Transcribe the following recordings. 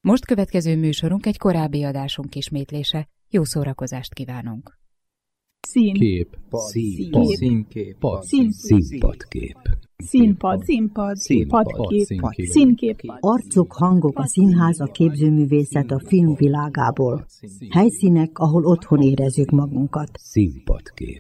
Most következő műsorunk egy korábbi adásunk ismétlése. Jó szórakozást kívánunk! Színkép. Színkép. Arcok, hangok, a színház, a képzőművészet a film világából. Helyszínek, ahol otthon érezzük magunkat. Színpadkép.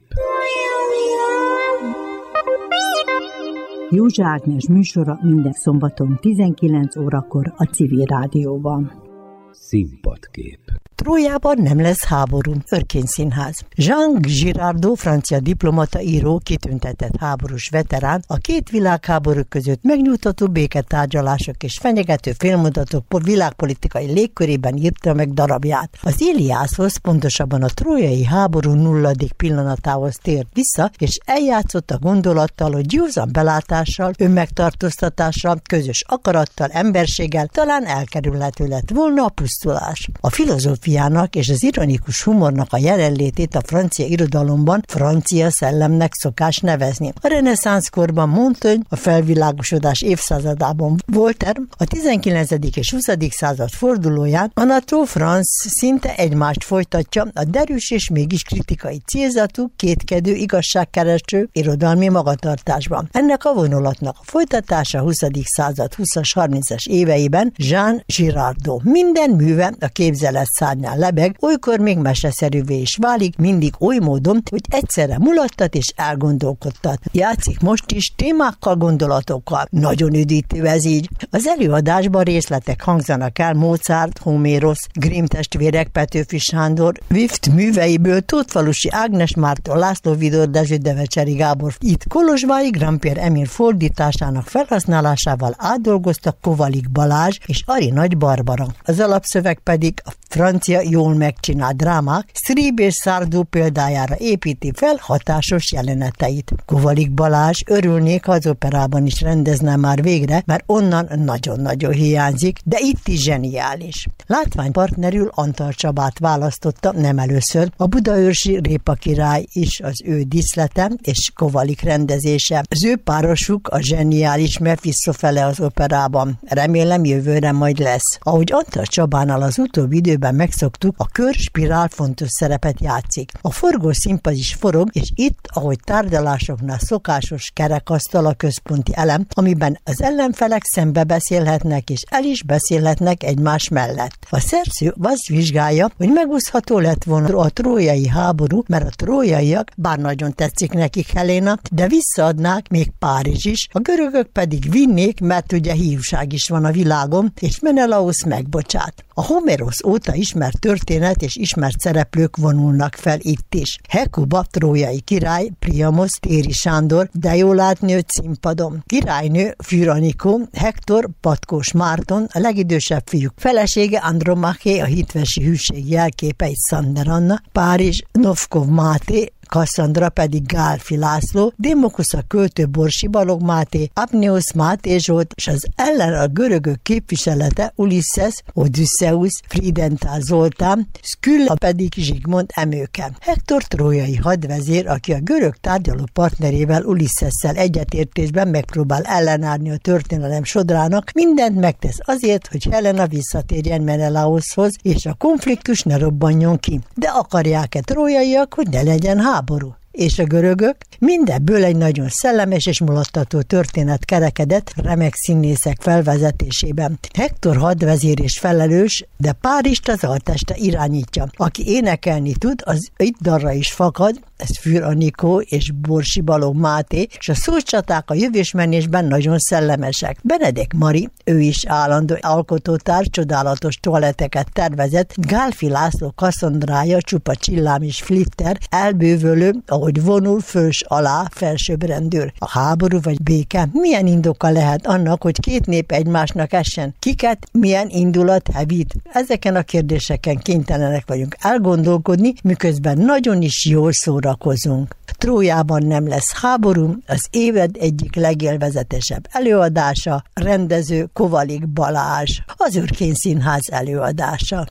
Józsa Ágnes műsora minden szombaton 19 órakor a Civil Rádióban. Színpadkép. Trójában nem lesz háború. Örkény Színház. Jean Girardot, francia diplomata, író, kitüntetett háborús veterán, a két világháború között megnyugtató béketárgyalások és fenyegető félmondatok világpolitikai légkörében írta meg darabját. Az Iliászhoz, pontosabban a trójai háború nulladik pillanatához tért vissza, és eljátszott a gondolattal, hogy józan belátással, önmegtartóztatással, közös akarattal, emberséggel talán elkerülhető lett volna a pusztulás. A filozófiának és az ironikus humornak a jelenlétét a francia irodalomban francia szellemnek szokás nevezni. A reneszánsz korban Montaigne, a felvilágosodás évszázadában Voltaire, a 19. és 20. század fordulóján Anatole France szinte egymást folytatja a derűs és mégis kritikai célzatú, kétkedő, igazságkereső irodalmi magatartásban. Ennek a vonulatnak a folytatása a 20. század 20-as, 30-as éveiben Jean Girardot. Minden műve a képzelet szárnyán lebeg, olykor még meseszerűvé is válik, mindig oly módon, hogy egyszerre mulattat és elgondolkodtat. Játszik most is témákkal, gondolatokkal. Nagyon üdítő ez így. Az előadásban részletek hangzanak el Mozart, Homérosz, Grimm testvérek, Petőfi Sándor, Wift műveiből, Tótfalusi Ágnes Márton, László Vidor, Dezső Devecseri Gábor. Itt Kolozsvái Grand-Pierre Emil fordításának felhasználásával átdolgoztak Kovalik Balázs és Ari Nagy Barbara. Az alapszöveg pedig a francia jól megcsinált drámák Strib és Sardou példájára építi fel hatásos jeleneteit. Kovalik Balázs örülnék, ha az operában is rendezne már végre, mert onnan nagyon-nagyon hiányzik, de itt is zseniális. Látványpartnerül Antal Csabát választotta nem először, a budaörsi Répa király is az ő díszlete és Kovalik rendezése. Az ő párosuk a zseniális Mephistofele az operában. Remélem jövőre majd lesz. Ahogy Antal Csabánál az utóbbi időben megszoktuk, a körspirál fontos szerepet játszik. A forgószínpad is forog, és itt, ahogy tárgyalásoknál szokásos kerekasztal a központi elem, amiben az ellenfelek szembe beszélhetnek, és el is beszélhetnek egymás mellett. A szerző azt vizsgálja, hogy megúszható lett volna a trójai háború, mert a trójaiak, bár nagyon tetszik nekik Helena, de visszaadnák még Párizs is, a görögök pedig vinnék, mert ugye hiúság is van a világon, és Menelaus megbocsát. A Homérosz óta ismert történet és ismert szereplők vonulnak fel itt is. Hekuba, trójai király, Priamos, Téri Sándor, de jól látni színpadon. Királynő, Fűr Anikó, Hektor, Patkós Márton, a legidősebb fiúk felesége, Andromaché, a hitvesi hűség jelképe, Szander Anna, Párizs, Novkov Máté, Kasszandra pedig Gálfi László, Démokusz a költő Borsi Balog Máté, Apneus Máté Zsolt, és az ellen a görögök képviselete Ulisses, Odysseus, Friedentál Zoltán, Szkylla pedig Zsigmond Emőke. Hektor trójai hadvezér, aki a görög tárgyaló partnerével Ulyssessel egyetértésben megpróbál ellenállni a történelem sodrának, mindent megtesz azért, hogy Helena visszatérjen Menelaushoz, és a konfliktus ne robbanjon ki. De akarják-e trójaiak, hogy ne legyen háború? És a görögök? Mindebből egy nagyon szellemes és mulattató történet kerekedett remek színészek felvezetésében. Hektor hadvezér és felelős, de Párizst az alteste irányítja. Aki énekelni tud, az itt darra is fakad, ez Fűr Anikó és Borsi Balog Máté, és a szócsaták a jövésmenésben nagyon szellemesek. Benedek Mari, ő is állandó alkotótárs, csodálatos toaletteket tervezett, Gálfi László Kasszandrája, csupa csillám és flitter, elbővölő, ahogy vonul fős alá, felsőbbrendűr. A háború vagy béke? Milyen indoka lehet annak, hogy két nép egymásnak essen? Kiket milyen indulat hevít? Ezeken a kérdéseken kénytelenek vagyunk elgondolkodni, miközben nagyon is jól szórakozunk. Trójában nem lesz háború, az éved egyik legélvezetesebb előadása, rendező Kovalik Balázs, az Örkény Színház előadása.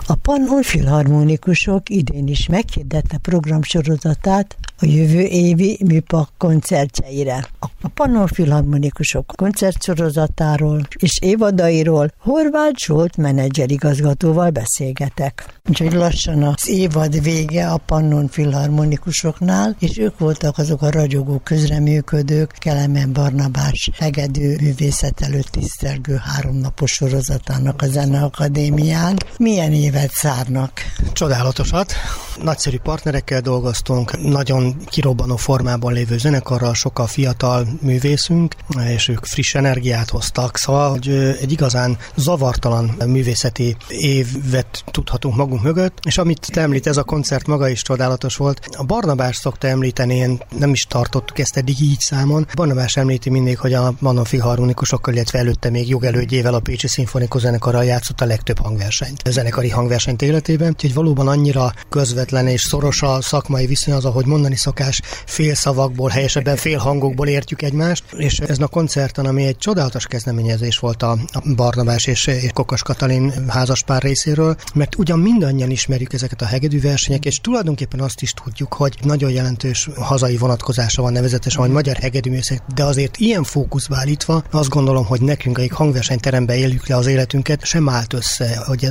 A Pannon Filharmonikusok idén is meghirdette programsorozatát a jövő évi műpak koncertjeire. A Pannon Filharmonikusok koncertsorozatáról és évadairól Horváth Zsolt menedzserigazgatóval beszélgetek. Úgyhogy lassan az évad vége a Pannon Filharmonikusoknál, és ők voltak azok a ragyogó közreműködők Kelemen Barnabás hegedű művészet előtt tisztelgő 3 napos sorozatának a Zeneakadémián. Milyen évet zárnak? Csodálatosat. Nagyszerű partnerekkel dolgoztunk, nagyon kirobbanó formában lévő zenekarral, sokkal fiatal művészünk, és ők friss energiát hoztak, szóval hogy egy igazán zavartalan művészeti évet tudhatunk magunk mögött, és amit te említ, ez a koncert maga is csodálatos volt. A Barnabás szokta említeni, én nem is tartottuk ezt eddig így számon. Barnabás említi mindig, hogy a Pannon Filharmonikusokkal, illetve előtte még jogelődjével a Pécsi Szimfonikus Zenekarral játszott a legtöbb hangversenyt, a zenekari hangversenyt életében, úgyhogy valóban annyira közvetlen és szoros a szakmai viszony, az, ahogy mondani szokás, félszavakból, helyesebben félhangokból értjük egymást, és ezen a koncerten, ami egy csodálatos kezdeményezés volt a Barnabás és Kokas Katalin házaspár részéről, mert ugyan mindannyian ismerjük ezeket a hegedű versenyek, és tulajdonképpen azt is tudjuk, hogy nagyon jelentős hazai vonatkozása van, nevezetesen, hogy magyar hegedűművészek, de azért ilyen fókuszba állítva, azt gondolom, hogy nekünk, akik hangversenyteremben éljük le az életünket, sem állt össze, hogy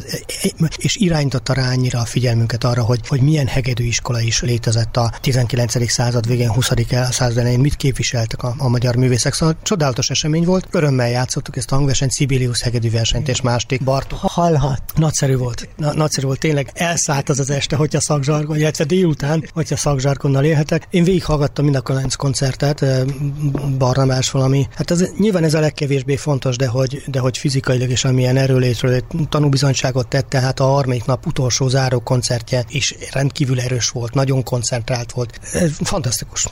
és irányította rá annyira a figyelmünket arra, hogy milyen hegedűiskola is létezett a 19. század végén, 20. század elején, mit képviseltek a magyar művészek. Szóval csodálatos esemény volt, örömmel játszottuk ezt a hangversenyt, Sibelius hegedű versenyt és másik Bartók. Hallhat. Nagyszerű volt. Nagyszerű volt, tényleg elszállt az este, hogyha szakzsargon, illetve délután, hogyha szakzsargonnal élhetek. Én végighallgattam mind a koncertet, Barnabás valami. Hát nyilván ez a legkevésbé fontos, de hogy fizikailag és amilyen erőlétről tanúbizonyságot tett, tehát a harmadik nap utolsó záró koncertje is rendkívül erős volt, nagyon koncentrált volt. Fantasztikus.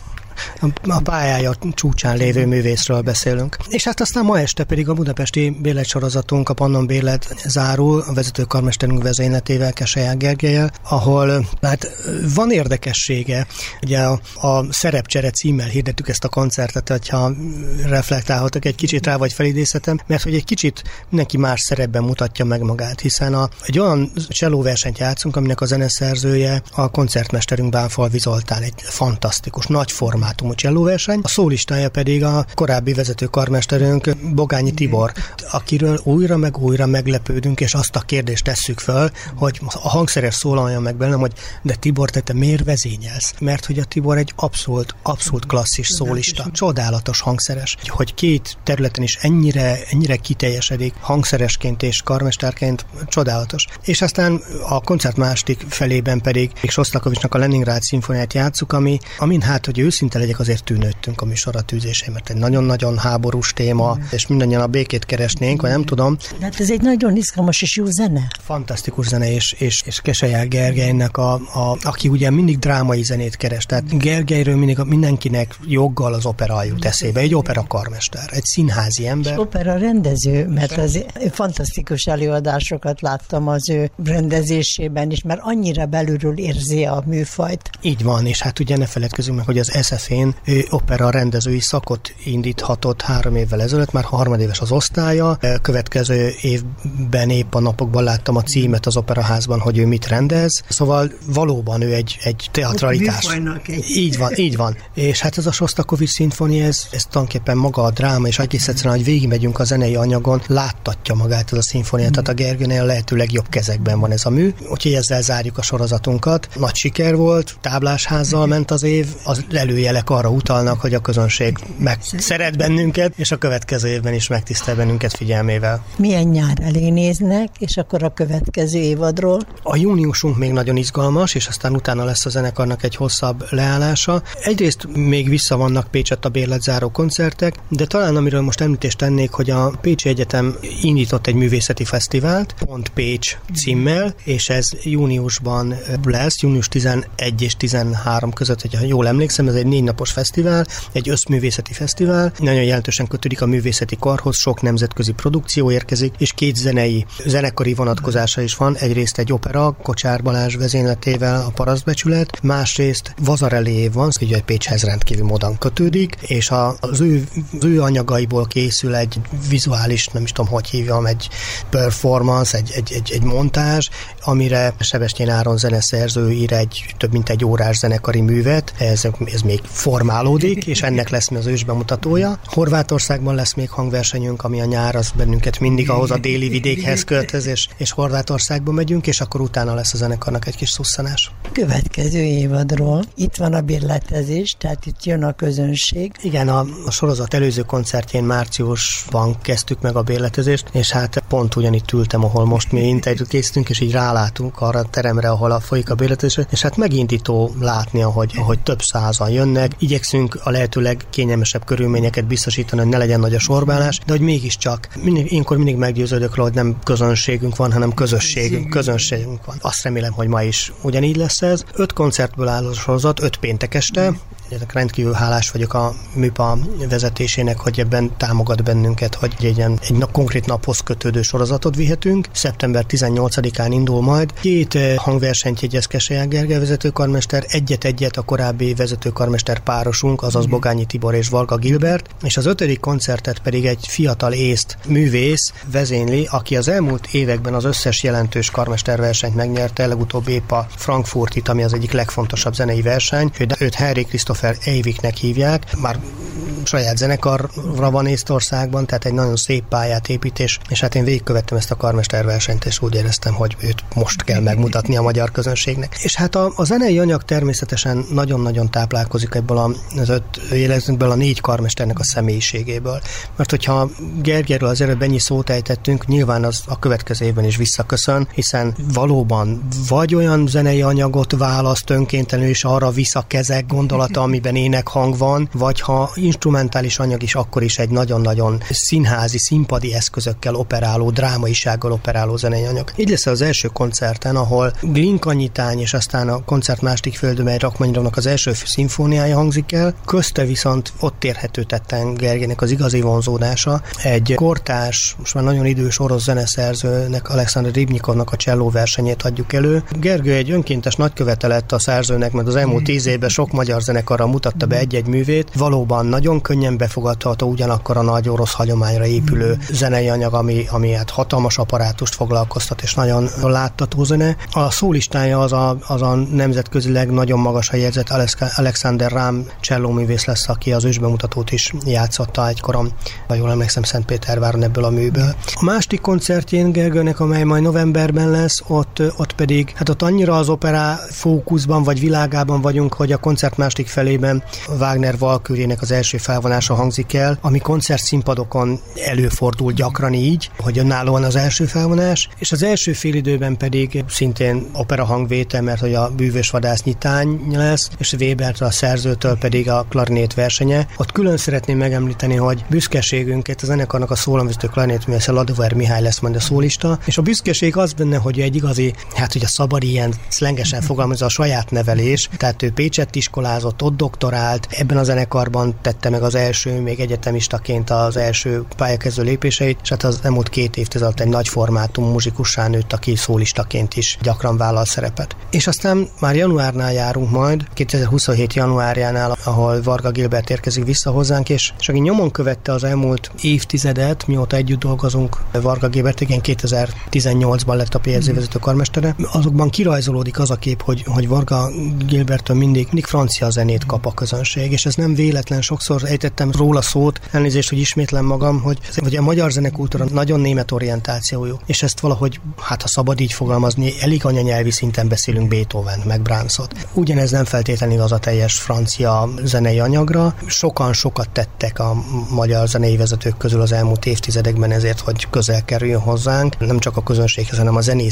A pályája csúcsán lévő művészről beszélünk. És hát aztán ma este pedig a budapesti bérletsorozatunk, a Pannon Bérlet zárul, a vezetőkarmesterünk vezényletével, Keselyák Gergellyel, ahol hát van érdekessége. Ugye a Szerepcsere címmel hirdettük ezt a koncertet, hogyha reflektálhatok egy kicsit rá, vagy felidézhetem, mert hogy egy kicsit mindenki más szerepben mutatja meg magát, hiszen egy olyan csellóversenyt játszunk, aminek a zeneszerzője a koncertmesterünk Bánfalvi Zoltán, egy fantasztikus, nagy formátumú csellóverseny, a szólistája pedig a korábbi vezető karmesterünk Bogányi Tibor, akiről újra meg újra meglepődünk, és azt a kérdést tesszük föl, hogy a hangszeres szólaljon meg bennem, hogy de Tibor, te miért vezényelsz? Mert hogy a Tibor egy abszolút klasszis szólista, csodálatos hangszeres, hogy két területen is ennyire kiteljesedik hangszeresként és karmesterként, csodálatos. És aztán a koncert második felében pedig Sosztakovicsnak a Leningrád szimfóniát játsszuk, amin hát, hogy őszinte legyek, azért tűnődtünk a műsor a tűzésén, mert egy nagyon-nagyon háborús téma, és mindannyian a békét keresnénk, vagy nem tudom. Hát ez egy nagyon izgalmas és jó zene. Fantasztikus zene, és Keselyák Gergelynek, aki ugye mindig drámai zenét keres, tehát Gergelyről mindig mindenkinek joggal az opera jut eszébe, egy opera karmester, egy színházi ember. És opera rendező, mert az fantasztikus előadásokat láttam az ő rendezésében is, mert annyira belülről érzi a műfajt. Így van, és hát ugye ne feledkezzünk meg, hogy az SF-én opera rendezői szakot indíthatott 3 évvel ezelőtt, már harmadéves az osztálya. Következő évben épp a napokban láttam a címet az operaházban, hogy ő mit rendez. Szóval valóban ő egy teatralitás. Így van. És hát ez a Sosztakovics szimfónia, ez tulajdonképpen maga a dráma, és egész egyszerűen, hogy végigmegyünk a zenei anyagon, láttatja magát ez a szimfónia. Tehát a Gergőnél a lehető legjobb kezekben van ez a mű. Úgyhogy ezzel zárjuk a sorozatunkat. Nagy siker volt, táblásházzal ment az év, az előjelek arra utalnak, hogy a közönség szeret bennünket, és a következő évben is megtisztel bennünket figyelmével. Milyen nyár elé néznek, és akkor a következő évadról? A júniusunk még nagyon izgalmas, és aztán utána lesz a zenekarnak egy hosszabb leállása. Egyrészt még vissza vannak Pécsett a bérletzáró koncertek, de talán amiről most említést tennék, hogy a Pécsi Egyetem indított egy művészeti fesztivált, Pont Pécs címmel, és ez júniusban lesz, június 11 és 13 között, hogyha jól emlékszem, ez egy 4 napos fesztivál, egy összművészeti fesztivál, nagyon jelentősen kötődik a művészeti karhoz, sok nemzetközi produkció érkezik, és 2 zenekari vonatkozása is van. Egyrészt egy opera, Kocsár Balázs vezényletével, a Parasztbecsület, másrészt Vazarelé van, ugye Pécshez rendkívül módon kötődik, és az ő anyagaiból készül egy vizuális, nem is tudom, hogy hívjam, egy performance, egy montázs, amire Sebestyén Áron zeneszerző ír több mint egy órás zenekari művet, ez még formálódik, és ennek lesz az ősbemutatója. Horvátországban lesz még hangversenyünk, ami a nyár, az bennünket mindig ahhoz a déli vidékhez költöz, és Horvátországba megyünk, és akkor utána lesz a zenekarnak egy kis szusszanás. Következő évadról. Itt van a bérletezés, tehát itt jön a közönség. Igen, a sorozat előző koncertjén márciusban kezdtük meg a bérletezést, és hát pont ugyanitt ültem, ahol most mi interjút készítünk, és így rálátunk arra a teremre, ahol folyik a bérletezés, és hát megindító látni, ahogy több százan jönnek. Igyekszünk a lehető legkényelmesebb körülményeket biztosítani, hogy ne legyen nagy a sorbálás, de hogy mégiscsak énkor mindig meggyőződök róla, hogy nem közönségünk van, hanem közönségünk van. Azt remélem, hogy ma is ugyanígy lesz ez. 5 koncertből áll a sorozat, 5 péntek este. Rendkívül hálás vagyok a műpa vezetésének, hogy ebben támogat bennünket, hogy egy konkrét naphoz kötődő sorozatot vihetünk. Szeptember 18-án indul majd. 2 hangversenyt jegyez Kesselyák Gergely vezetőkarmester, egyet a korábbi vezetőkarmester párosunk, azaz Bogányi Tibor és Varga Gilbert, és az 5. koncertet pedig egy fiatal észt művész vezényli, aki az elmúlt években az összes jelentős karmesterversenyt megnyerte, legutóbb épp a Frankfurtit, ami az egyik legfontosabb zenei verseny. Őt Henry Christopher Eiviknek hívják, már saját zenekarra van Észtországban, tehát egy nagyon szép pályát épít, és hát én végigkövettem ezt a karmesterversenyt, és úgy éreztem, hogy őt most kell megmutatni a magyar közönségnek. És hát a zenei anyag természetesen nagyon-nagyon táplálkozik ebből a 4 karmesternek a személyiségéből. Mert hogyha Gergelyről az előbb ennyi szót ejtettünk, nyilván az a következő évben is visszaköszön, hiszen valóban vagy olyan zenei anyagot választ önkéntelenül, és arra visz a kezek gondolata, amiben énekhang van, vagy ha instrumentális anyag is, akkor is egy nagyon-nagyon színházi, színpadi eszközökkel operáló, drámaisággal operáló zenei anyag. Így lesz az első koncerten, ahol Glinka nyitány, és aztán a koncert másik földömely Rachmaninoffnak az első szimfóniája hangzik el, közte viszont ott érhető tetten Gergelynek az igazi vonzódása. Egy kortárs, most már nagyon idős orosz zeneszerzőnek, Alexander Ribnyikovnak a cselló versenyét adjuk elő. Gergely egy önkéntes nagykövete lett a szerzőnek, mert az elmúlt 10 évben sok magyar zenekarra mutatta be egy-egy művét. Valóban nagyon könnyen befogadható, ugyanakkor a nagy orosz hagyományra épülő zenei anyag, ami hát hatalmas apparátust foglalkoztat, és nagyon láttató zene. A szólistája az a nemzetközileg nagyon magasra jegyzett Alexander Rám csellóművész lesz, aki az ősbemutatót is játszotta egykoron, ha jól emlékszem, Szentpéterváron ebből a műből. A másik koncertjén Gergőnek, amely majd novemberben lesz, ott pedig, hát ott annyira az opera fókuszban vagy világában vagyunk, hogy a koncert másik felében Wagner Valkürének az első felvonása hangzik el, ami koncertszínpadokon előfordul gyakran így, hogy önállóan az első felvonás, és az első félidőben pedig szintén opera hangvétel, mert hogy a Bűvös vadász nyitány lesz, és Webert a szerzőtől pedig a klarinét versenye. Ott külön szeretném megemlíteni, hogy büszkeségünket a zenekarnak a szólamvezető klarinétművész Ladover Mihály lesz majd a szólista, és a büszkeség az benne, hogy egy igazi, hát ugye szabad ilyen szlengesen fogalmazza, a saját nevelés, tehát ő Pécsett iskolázott, ott doktorált, ebben a zenekarban tette meg az első, még egyetemistaként az első pályakezdő lépéseit, és hát az elmúlt 2 évtized alatt egy nagy formátum muzsikussá nőtt, aki szólistaként is gyakran vállal szerepet. És aztán már januárnál járunk majd, 2027 januárjánál, ahol Varga Gilbert érkezik vissza hozzánk, és aki nyomon követte az elmúlt évtizedet, mióta együtt dolgozunk Varga Gilbert, igen, 2018-ban lett a PSZ vezető karmestere, azokban kirajzolódik az a kép, hogy Varga Gilberttől mindig francia zenét kap a közönség, és ez nem véletlen, sokszor ejtettem róla szót, elnézést, hogy ismétlem magam, hogy a magyar zenekultúra nagyon német orientációjú, és ezt valahogy, hát ha szabad így fogalmazni, elég anyanyelvi szinten beszélünk Beethoven, meg Brahmsot. Ugyanez nem feltétlenül igaz a teljes francia zenei anyagra. Sokat tettek a magyar zenei vezetők közül az elmúlt évtizedekben ezért, hogy közel kerüljön hozzánk, nem csak a közönséghez, hanem a zenészeknek is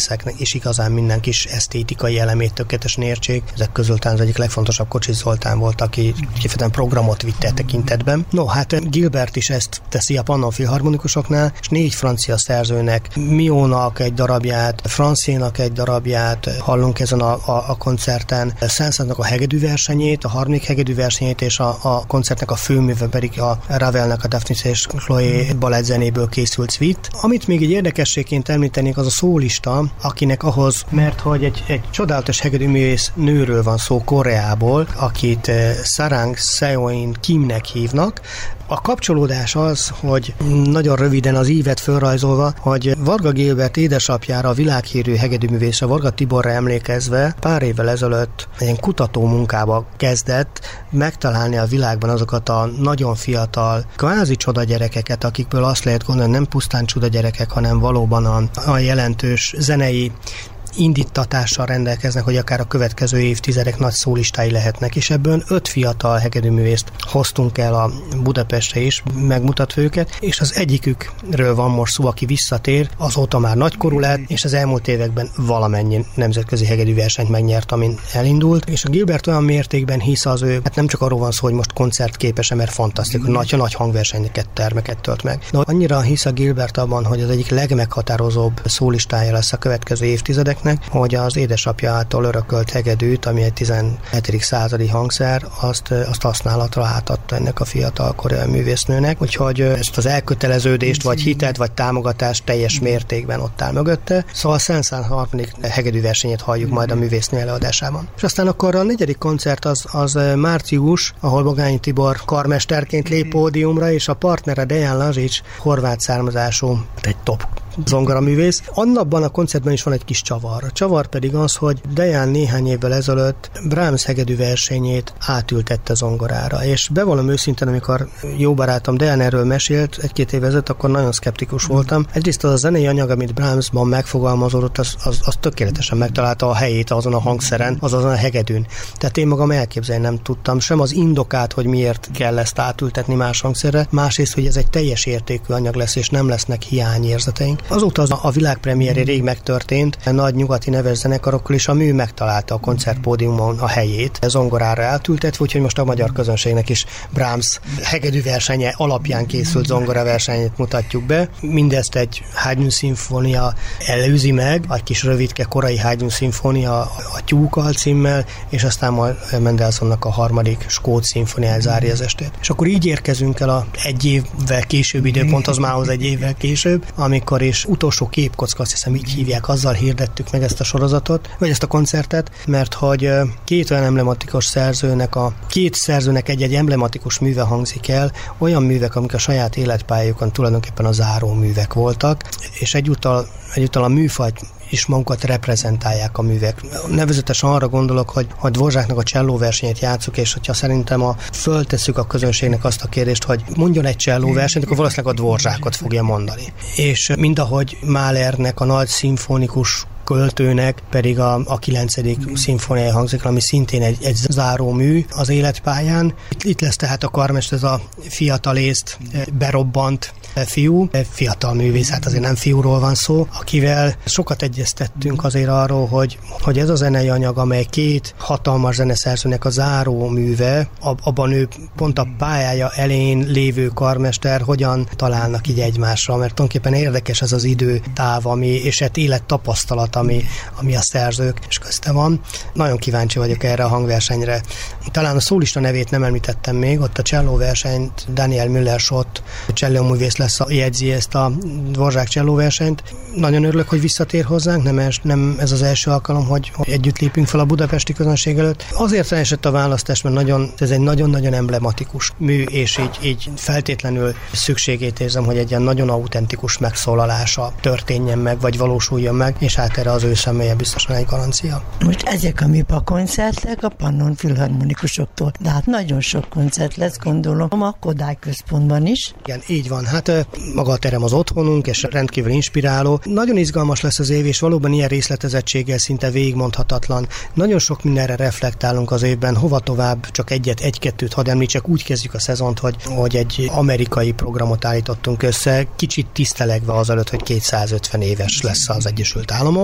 és igazán minden kis esztétikai elemét tökéletesen értsék. Ezek közül talán az egyik legfontosabb Kocsis Zoltán volt, aki kifejezetten programot vitte a tekintetben. No, hát Gilbert is ezt teszi a Pannon Filharmonikusoknál, és 4 francia szerzőnek, Miónak egy darabját, Francénak egy darabját hallunk ezen a koncerten, Saint-Saënsnak a hegedű versenyét, a harmadik hegedű versenyét, és a koncertnek a főműve pedig a Ravelnek a Daphnis és Chloé balettzenéből készült suite. Amit még egy érdekességként említenék, az a szólista, akinek ahhoz, mert hogy egy csodálatos hegedűművész nőről van szó Koreából, akit Sarang Seoin Kimnek hívnak. A kapcsolódás az, hogy nagyon röviden az ívet fölrajzolva, hogy Varga Gilbert édesapjára, a világhírű hegedűművészre, Varga Tiborra emlékezve pár évvel ezelőtt egy kutató munkába kezdett megtalálni a világban azokat a nagyon fiatal, kvázi csoda gyerekeket, akikből azt lehet gondolni, nem pusztán csoda gyerekek, hanem valóban a jelentős zenei indítatással rendelkeznek, hogy akár a következő évtizedek nagy szólistái lehetnek, és ebből 5 fiatal hegedűművészt hoztunk el a Budapestre is, megmutatva őket, és az egyikükről van most szó, aki visszatér, azóta már nagykorú lett, és az elmúlt években valamennyi nemzetközi hegedűversenyt megnyert, amin elindult, és a Gilbert olyan mértékben hisz az ő, hát nem csak arról van szó, hogy most koncertképes, mert fantasztikus, nagy hangversenyeket, termeket tölt meg. De annyira hisz a Gilbert abban, hogy az egyik legmeghatározóbb szólistája lesz a következő évtizedek, hogy az édesapja által örökölt hegedűt, ami egy 17. századi hangszer, azt használatra átadta ennek a fiatal koreai művésznőnek, úgyhogy ezt az elköteleződést, vagy hitet, vagy támogatást teljes mértékben ott áll mögötte. Szóval a Saint-Saëns harmadik hegedűversenyét halljuk majd a művésznő előadásában. És aztán akkor a 4. koncert az március, ahol Bogányi Tibor karmesterként lép pódiumra, és a partnere Dejan Lazic, horvát származású, egy top zongoraművész. Annabban a koncertben is van egy kis csavar. A csavar pedig az, hogy Dejan néhány évvel ezelőtt Brahms hegedű versenyét átültette zongorára. És bevallom őszintén, amikor jó barátom Dejan erről mesélt 1-2 év ezelőtt, akkor nagyon szkeptikus voltam. Egyrészt az a zenei anyag, amit Brahmsban megfogalmazódott, az tökéletesen megtalálta a helyét azon a hangszeren, azon a hegedűn. Tehát én magam elképzelni nem tudtam sem az indokát, hogy miért kell ezt átültetni más hangszerre, másrészt, hogy ez egy teljes értékű anyag lesz, és nem lesznek hiányérzeteink. Azóta a világpremiéri rég megtörtént, nagy nyugati neves zenekarokkal is a mű megtalálta a koncertpódiumon a helyét, zongorára átültetve, úgyhogy most a magyar közönségnek is Brahms hegedű versenye alapján készült zongoraversenyét mutatjuk be. Mindezt egy Haydn-szimfónia előzi meg, egy kis rövidke korai Haydn-szimfónia a Tyúk alcímmel, és aztán majd Mendelssohnnak a harmadik skót szimfóniája zárja az estét. És akkor így érkezünk el a 1 évvel később időponthoz, mához 1 évvel később, amikor is utolsó képkocka, azt hiszem így hívják, azzal hirdettük meg ezt a sorozatot, vagy ezt a koncertet, mert hogy 2 olyan emblematikus szerzőnek, két szerzőnek egy emblematikus műve hangzik el, olyan művek, amik a saját életpályájukon tulajdonképpen a záró művek voltak, és egyúttal a műfajt is magukat reprezentálják a művek. Nevezetesen arra gondolok, hogy Dvořáknak a csellóversenyét játsszuk, és hogyha szerintem föltesszük a közönségnek azt a kérdést, hogy mondjon egy csellóversenyt, akkor valószínűleg a Dvořákot fogja mondani. És mindahogy Mahlernek a nagy szimfonikus költőnek pedig a 9. szimfóniája hangzik, ami szintén egy záró mű az életpályán. Itt lesz tehát a karmester, ez a fiatal észt berobbant fiú, fiatal művész, hát azért nem fiúról van szó, akivel sokat egyeztettünk azért arról, hogy ez a zenei anyag, amely 2 hatalmas zeneszerzőnek a záró műve, abban ő pont a pályája elején lévő karmester hogyan találnak így egymásra, mert tulajdonképpen érdekes ez az időtáv, és egy élettapasztalat, ami a szerzők és közte van. Nagyon kíváncsi vagyok erre a hangversenyre. Talán a szólista nevét nem említettem még, ott a csellóversenyt Daniel Müller-Schott csellóművész lesz, jegyzi ezt a Dvořák csellóversenyt. Nagyon örülök, hogy visszatér hozzánk, nem ez az első alkalom, hogy együtt lépünk fel a budapesti közönség előtt. Azért esett a választás, mert ez egy nagyon-nagyon emblematikus mű, és így feltétlenül szükségét érzem, hogy egy ilyen nagyon autentikus megszólalása történjen meg, vagy valósuljon meg, és hát erre az ő személye biztosan egy garancia. Most ezek a MIPA koncertek a Pannon Filharmonikusoktól, de hát nagyon sok koncert lesz, gondolom, a Kodály Központban is. Igen, így van. Hát maga a terem az otthonunk, és rendkívül inspiráló. Nagyon izgalmas lesz az év, és valóban ilyen részletezettséggel szinte végigmondhatatlan. Nagyon sok mindenre reflektálunk az évben, hova tovább, csak egy-kettőt hadd említsek, úgy kezdjük a szezont, hogy egy amerikai programot állítottunk össze, kicsit tisztelegve azelőtt, hogy 250 éves lesz az Egyesült Államok.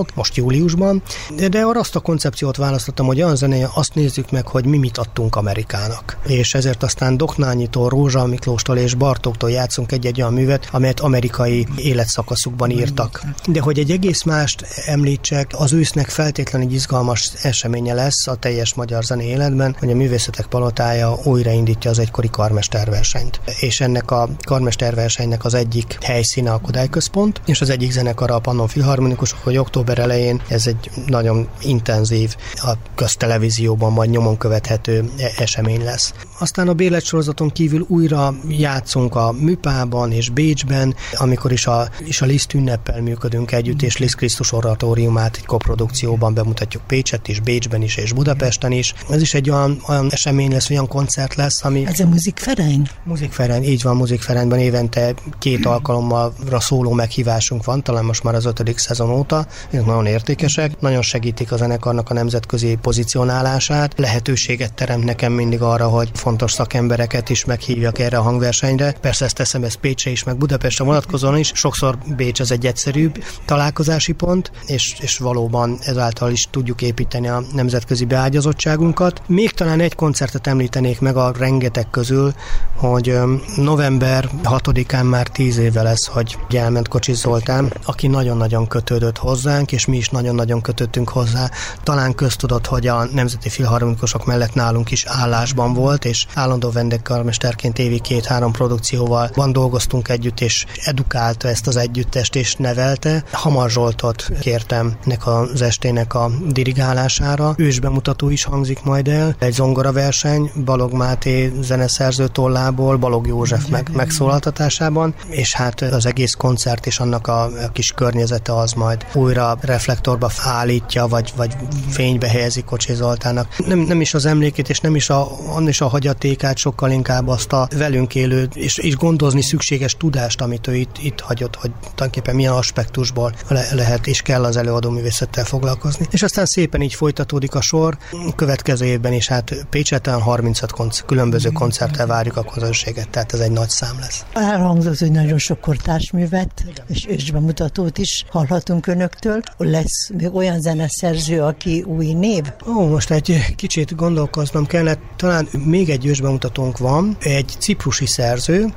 fogok, most júliusban, de arra azt a koncepciót választottam, hogy olyan zenéje, azt nézzük meg, hogy mi mit adtunk Amerikának. És ezért aztán Doknányitól, Rózsa Miklóstól és Bartóktól játszunk egy-egy olyan művet, amelyet amerikai életszakaszukban írtak. De hogy egy egész mást említsek, az ősznek feltétlenül izgalmas eseménye lesz a teljes magyar zenei életben, hogy a Művészetek Palotája újraindítja az egykori karmesterversenyt. És ennek a karmesterversenynek az egyik helyszíne a Kodály Központ, és az egyik zenekara a Pannon Filharmonikusok, hogy október elején ez egy nagyon intenzív, a köztelevízióban majd nyomon követhető esemény lesz. Aztán a bérletsorozaton kívül újra játszunk a Műpában és Bécsben, amikor is a Liszt ünneppel működünk együtt, és Liszt Krisztus oratóriumát egy koprodukcióban bemutatjuk Pécsett is, Bécsben is és Budapesten is. Ez is egy olyan esemény lesz, olyan koncert lesz, ami... Ez a Musikverein? Musikverein, így van, Musikvereinben évente 2 alkalommal szóló meghívásunk van, talán most már az 5. szezon óta, ezek nagyon értékesek, nagyon segítik a zenekarnak a nemzetközi pozícionálását, lehetőséget teremt nekem mindig arra, hogy fontos szakembereket is meghívjak erre a hangversenyre. Persze ezt teszem, ez Pécsre is, meg Budapestre vonatkozóan is, sokszor Bécs az egy egyszerűbb találkozási pont, és valóban ezáltal is tudjuk építeni a nemzetközi beágyazottságunkat. Még talán egy koncertet említenék meg a rengeteg közül, hogy november 6-án már 10 éve lesz, hogy elment Kocsis Zoltán, aki nagyon-nagyon kötődött hozzánk, és mi is nagyon-nagyon kötöttünk hozzá. Talán köztudott, hogy a Nemzeti Filharmonikusok mellett nálunk is állásban volt, és állandó vendégkarmesterként évi 2-3 produkcióval dolgoztunk együtt, és edukálta ezt az együttest, és nevelte. Hamar Zsoltot kértem ennek az estének a dirigálására. Ősbemutató is hangzik majd el, egy zongoraverseny, Balog Máté zeneszerző tollából, Balog József megszólaltatásában, és hát az egész koncert és annak a kis környezete az majd újra reflektorba állítja, vagy fénybe helyezi Kocsis Zoltánnak. Nem is az emlékét, és nem is a hagyatékát, sokkal inkább azt a velünk élő, és gondozni szükséges tudást, amit ő itt hagyott, hogy tulajdonképpen milyen aspektusból lehet és kell az előadó művészettel foglalkozni. És aztán szépen így folytatódik a sor. Következő évben is hát Pécseten 35 különböző koncerttel várjuk a közönséget, tehát ez egy nagy szám lesz. Elhangzott, hogy nagyon sok kortársművet és bemutatót is hallhatunk önöktől. Lesz még olyan zeneszerző, aki új név? Most egy kicsit gondolkoznom kellene. Talán még egy ősbemutatónk van, egy ciprusi szerző,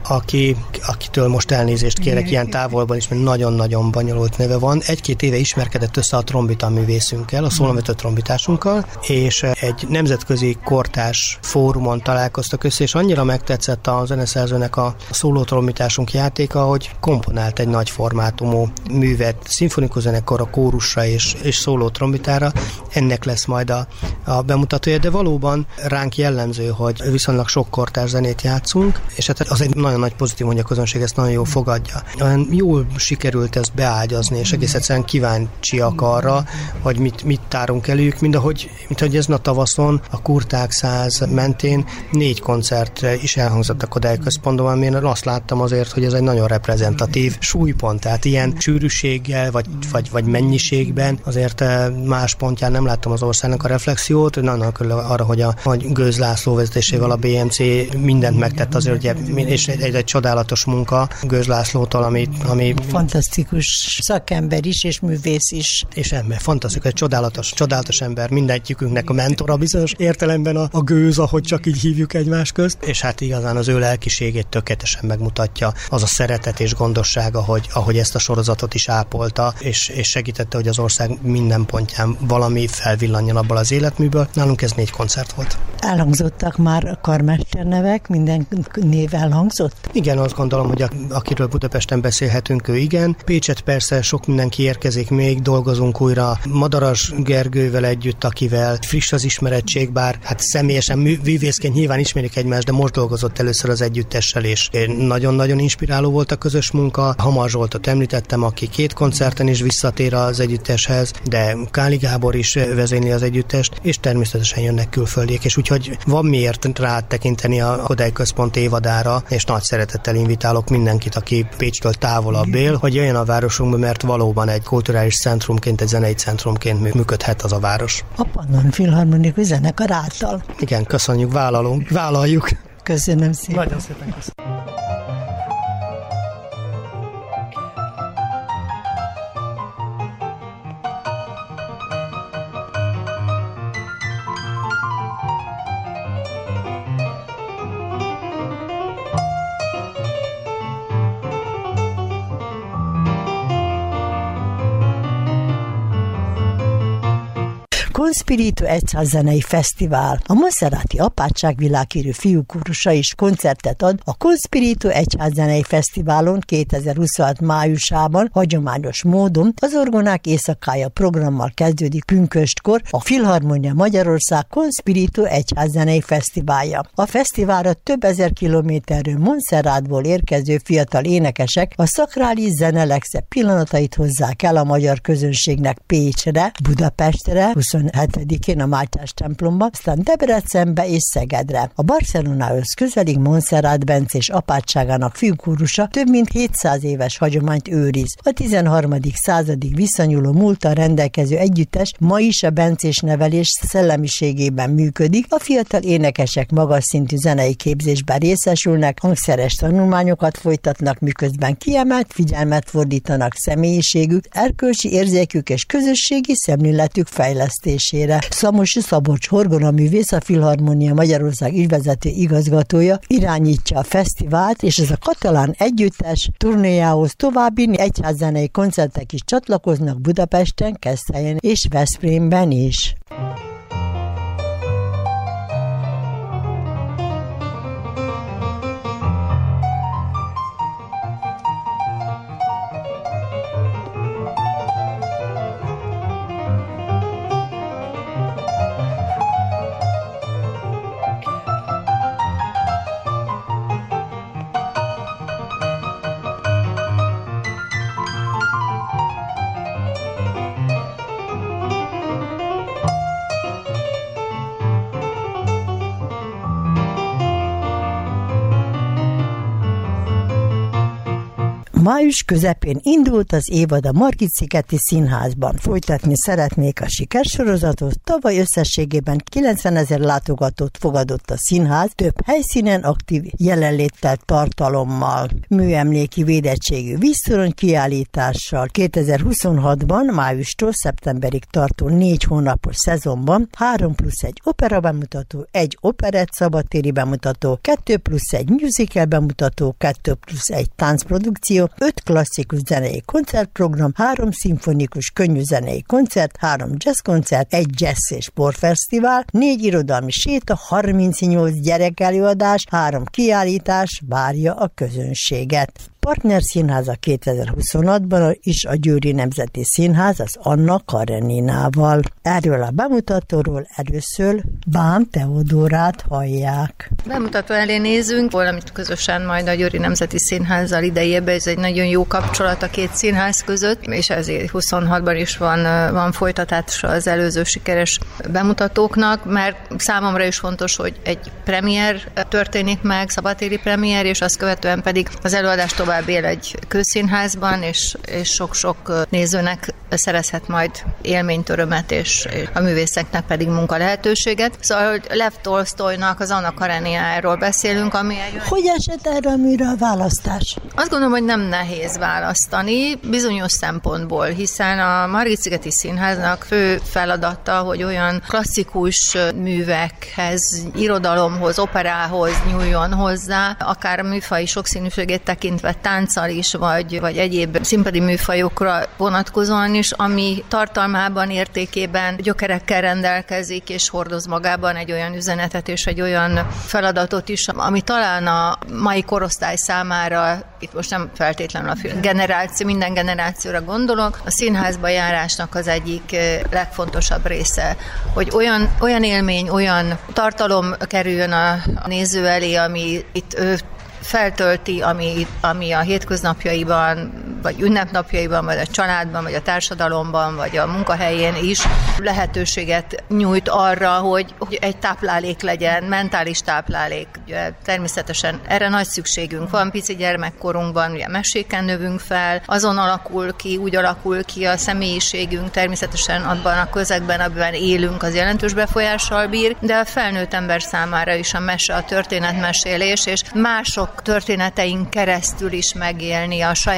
akitől most elnézést kérek ilyen távolban is, mert nagyon-nagyon bonyolult neve van. 1-2 éve ismerkedett össze a trombita művészünkkel, a szólóvető trombitásunkkal, és egy nemzetközi kortárs fórumon találkoztak össze, és annyira megtetszett a zeneszerzőnek a szólótrombitásunk játéka, hogy komponált egy nagy formátumú művet szimfonikus zenekarra, kórusra és szólótrombitára. Ennek lesz majd a bemutatója, de valóban ránk jellemző, hogy viszonylag sok kortárs zenét játszunk, és hát az egy nagyon nagy pozitív, hogy a közönség ezt nagyon jól fogadja. Olyan jól sikerült ezt beágyazni, és egész egyszerűen kíváncsiak arra, hogy mit tárunk előjük, mint ahogy ezen a tavaszon a Kurták 100 mentén 4 koncert is elhangzott a Kodály Központban, én azt láttam azért, hogy ez egy nagyon reprezentatív súlypont, tehát ilyen sűrűséggel, vagy mennyiségben azért más pontján nem láttam az országnak a reflexiót, nagyon körül arra, hogy Gőz László vezetésével a BMC mindent megtett azért, és egy csodálatos munka Gőz Lászlótól, ami fantasztikus szakember is, és művész is. És ember, fantasztikus, egy csodálatos ember, mindegyikünknek a mentora bizonyos értelemben a Gőz, ahogy csak így hívjuk egymás közt, és hát igazán az ő lelkiségét tökéletesen megmutatja az a szeretet és gondosság, ahogy ezt a sorozatot is ápolta, és segítette, hogy az ország minden pontján valami felvillanjon abból az életműből. Nálunk ez 4 koncert volt. Elhangzottak már karmesternevek, minden név elhangzott? Igen, azt gondolom, hogy akiről Budapesten beszélhetünk, ő igen. Pécset persze sok mindenki érkezik még, dolgozunk újra Madaras Gergővel együtt, akivel friss az ismerettség, bár hát személyesen művészként nyilván ismerik egymást, de most dolgozott először az együttessel, és nagyon-nagyon inspiráló volt a közös munka. Hamar Zsoltot említettem, aki 2 koncerten is visszatér az együtteshez, de Káli Gábor is vezényli az együttest, és természetesen jönnek külföldiek, és úgyhogy van miért rátekinteni a Kodály Központ évadára, és nagy szeretettel invitálok mindenkit, aki Pécstől távolabb él, hogy jöjjön a városunkba, mert valóban egy kulturális centrumként, egy zenei centrumként működhet az a város. A Pannon Filharmonikus zenekar által. Igen, köszönjük, vállaljuk. Köszönöm szépen. Nagyon szépen köszönöm. Conspirito Egyházzenei Fesztivál. A Monserrati Apátság világhírű fiúkórusa is koncertet ad a Conspirito Egyházzenei Fesztiválon 2026 májusában hagyományos módon. Az Orgonák éjszakája programmal kezdődik pünköstkor a Filharmonia Magyarország Conspirito Egyházzenei Fesztiválja. A fesztiválra több ezer kilométerről Monserratból érkező fiatal énekesek a szakrális zene legszebb pillanatait hozzák el a magyar közönségnek Pécsre, Budapestre, 27-én a Mátyás templomba, aztán Debrecenbe és Szegedre. A Barcelonához közelig Montserrat bencés apátságának fiúkórusa több mint 700 éves hagyományt őriz. A 13. századig visszanyúló múlttal rendelkező együttes ma is a bencés nevelés szellemiségében működik. A fiatal énekesek magas szintű zenei képzésben részesülnek, hangszeres tanulmányokat folytatnak, miközben kiemelt figyelmet fordítanak személyiségük, erkölcsi érzékük és közösségi szemléletük fejlesztésére. Szamosi Szabolcs horgonaművész, a Filharmonia Magyarország ügyvezető igazgatója irányítja a fesztivált, és ez a katalán együttes turnéjához további egyházzenei koncertek is csatlakoznak Budapesten, Keszthelyen és Veszprémben is. Május közepén indult az évad a Margit-szigeti Színházban. Folytatni szeretnék a sikersorozatot. Tavaly összességében 90 000 látogatót fogadott a színház, több helyszínen aktív jelenléttel, tartalommal, műemléki védettségű víztorony kiállítással. 2026-ban, májustól szeptemberig tartó 4 hónapos szezonban 3+1 opera bemutató, 1 operett szabadtéri bemutató, 2+1 musical bemutató, 2+1 táncprodukció, 5 klasszikus zenei koncertprogram, 3 szimfonikus könnyű zenei koncert, 3 jazzkoncert, 1 jazz és sportfesztivál, 4 irodalmi séta, 38 gyerekelőadás, 3 kiállítás várja a közönséget. Partnerszínháza 2026-ban is a Győri Nemzeti Színház az Anna Kareninával. Erről a bemutatóról először Bán Teodórát hallják. Bemutató elé nézünk, valamit közösen majd a Győri Nemzeti Színházzal idejében, ez egy nagyon jó kapcsolat a két színház között, és ezért 26-ban is van folytatása az előző sikeres bemutatóknak, mert számomra is fontos, hogy egy premier történik meg, szabadtéri premier, és azt követően pedig az előadás tovább él egy közszínházban, és sok-sok nézőnek szerezhet majd élményt, örömet, és a művészeknek pedig munka lehetőséget. Szóval, hogy Lev Tolsztojnak az Anna Kareninájáról beszélünk, ami egy... Hogy esett erre a műre a választás? Azt gondolom, hogy nem nehéz választani bizonyos szempontból, hiszen a Margit-szigeti Színháznak fő feladata, hogy olyan klasszikus művekhez, irodalomhoz, operához nyúljon hozzá, akár a műfai sokszínűségét tekintve tánccal is, vagy egyéb színpadi műfajokra vonatkozóan is, ami tartalmában, értékében gyökerekkel rendelkezik, és hordoz magában egy olyan üzenetet és egy olyan feladatot is, ami talán a mai korosztály számára, itt most nem feltétlenül a generáció, minden generációra gondolok, a színházba járásnak az egyik legfontosabb része, hogy olyan élmény, olyan tartalom kerüljön a néző elé, ami itt feltölti, ami a hétköznapjaiban, vagy ünnepnapjaiban, vagy a családban, vagy a társadalomban, vagy a munkahelyén is lehetőséget nyújt arra, hogy egy táplálék legyen, mentális táplálék. Természetesen erre nagy szükségünk van, pici gyermekkorunkban, ugye meséken növünk fel, azon úgy alakul ki a személyiségünk, természetesen abban a közegben, amiben élünk, az jelentős befolyással bír, de a felnőtt ember számára is a mese, a történetmesélés, és mások történeteink keresztül is megélni a sajátunk,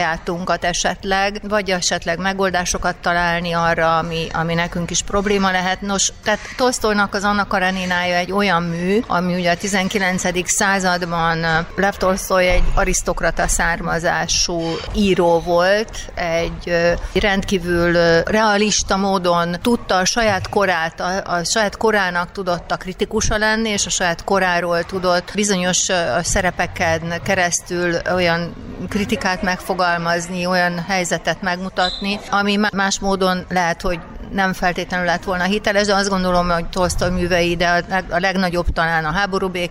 magunkat esetleg, vagy esetleg megoldásokat találni arra, ami nekünk is probléma lehet. Nos, tehát Tolsztojnak az Anna Kareninája egy olyan mű, ami ugye a 19. században Lev Tolsztoj egy arisztokrata származású író volt, egy rendkívül realista módon tudta a saját korát, a saját korának tudott kritikusa lenni, és a saját koráról tudott bizonyos szerepeken keresztül olyan kritikát megfogalmazni, olyan helyzetet megmutatni, ami más módon lehet, hogy nem feltétlenül lett volna hiteles, de azt gondolom, hogy Tolsztoj művei, de a legnagyobb talán a Háború